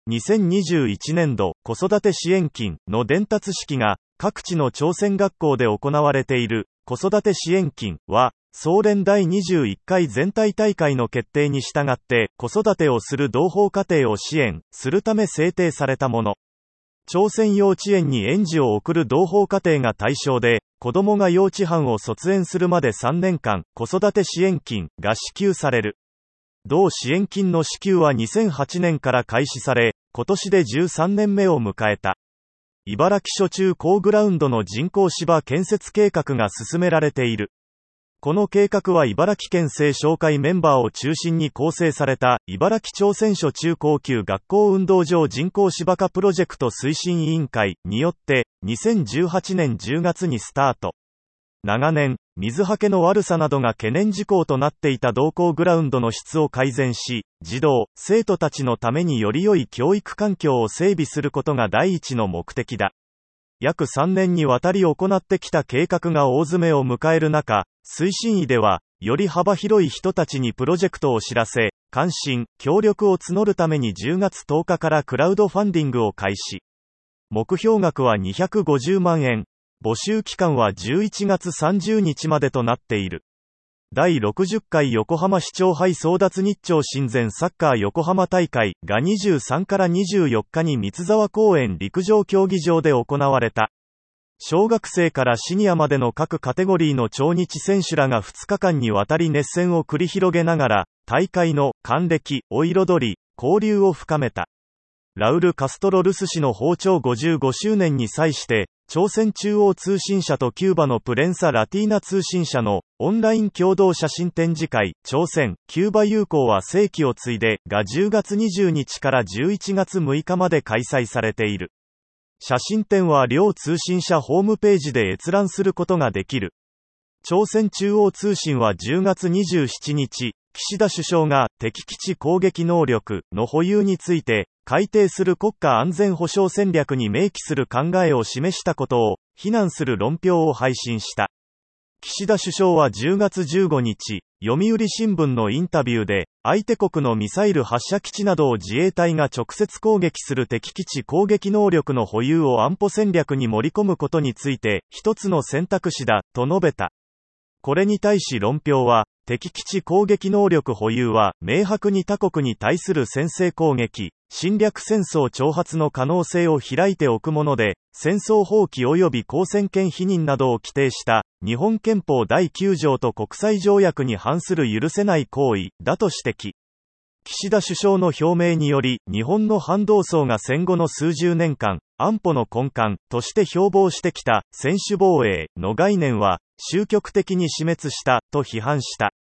2021年度子育て支援金の伝達式が各地の朝鮮学校で行われている。子育て支援金は、総連第21回全体大会の決定に従って子育てをする同胞家庭を支援するため制定されたもの。朝鮮幼稚園に園児を送る同胞家庭が対象で、子供が幼稚班を卒園するまで3年間、子育て支援金が支給される。同支援金の支給は2008年から開始され、今年で13年目を迎えた。茨城初中高グラウンドの人工芝建設計画が進められている。この計画は茨城県政商会メンバーを中心に構成された茨城朝鮮初中高級学校運動場人工芝化プロジェクト推進委員会によって2018年10月にスタート。長年、水はけの悪さなどが懸念事項となっていた同校グラウンドの質を改善し、児童、生徒たちのためにより良い教育環境を整備することが第一の目的だ。約3年にわたり行ってきた計画が大詰めを迎える中、推進委では、より幅広い人たちにプロジェクトを知らせ、関心、協力を募るために10月10日からクラウドファンディングを開始。目標額は250万円。募集期間は11月30日までとなっている。第60回横浜市長杯争奪日朝親善サッカー横浜大会が23から24日に三沢公園陸上競技場で行われた。小学生からシニアまでの各カテゴリーの超日選手らが2日間にわたり熱戦を繰り広げながら、大会の還暦を彩り、交流を深めた。ラウル・カストロ・ルス氏の訪朝55周年に際して、朝鮮中央通信社とキューバのプレンサ・ラティーナ通信社のオンライン共同写真展示会、朝鮮、キューバ友好は世紀を継いでが10月20日から11月6日まで開催されている。写真展は両通信社ホームページで閲覧することができる。朝鮮中央通信は10月27日、岸田首相が敵基地攻撃能力の保有について改定する国家安全保障戦略に明記する考えを示したことを非難する論評を配信した。岸田首相は10月15日、読売新聞のインタビューで、相手国のミサイル発射基地などを自衛隊が直接攻撃する敵基地攻撃能力の保有を安保戦略に盛り込むことについて、一つの選択肢だ、と述べた。これに対し論評は、敵基地攻撃能力保有は、明白に他国に対する先制攻撃、侵略戦争挑発の可能性を開いておくもので、戦争放棄及び交戦権否認などを規定した、日本憲法第9条と国際条約に反する許せない行為、だと指摘。岸田首相の表明により、日本の反動層が戦後の数十年間、安保の根幹として標榜してきた専守防衛の概念は、終局的に死滅したと批判した。